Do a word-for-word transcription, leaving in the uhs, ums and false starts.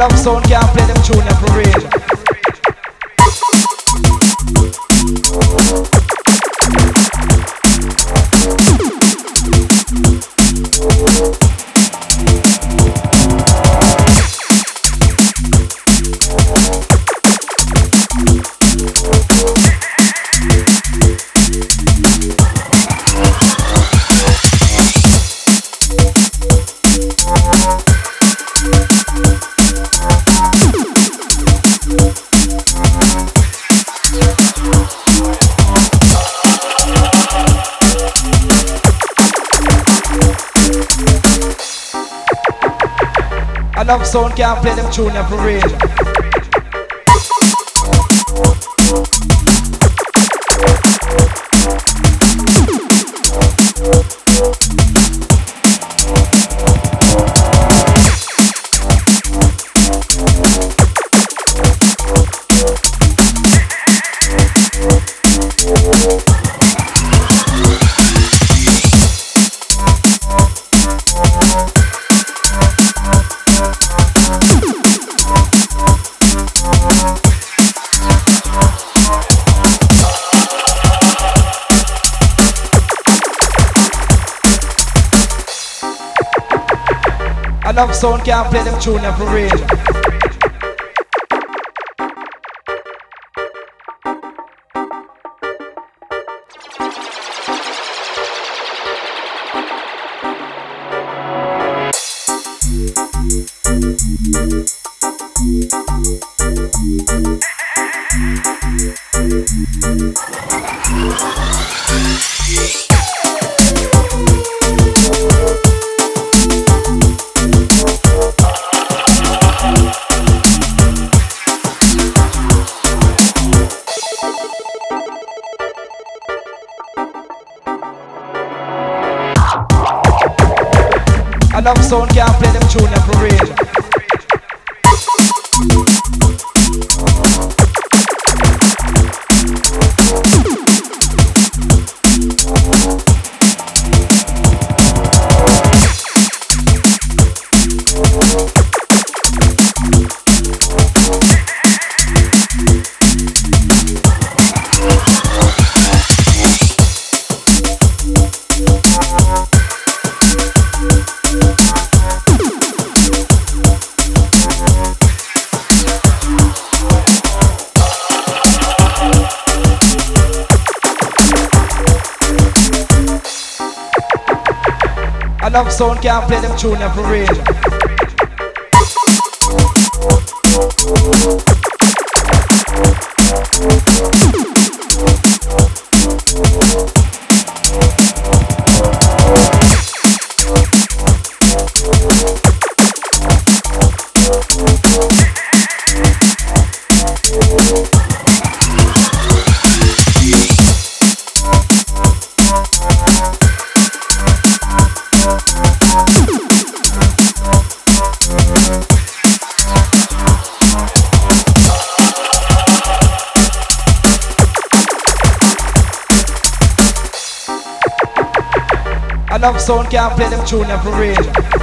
Enough sound can't play them tune and parade. Enough sound can't play them tune and parade. Enough sound can't play them tune and parade. Enough sound can't play them tune and parade. Enough sound can't play them tune and parade. Enough sound can't play them tune and parade.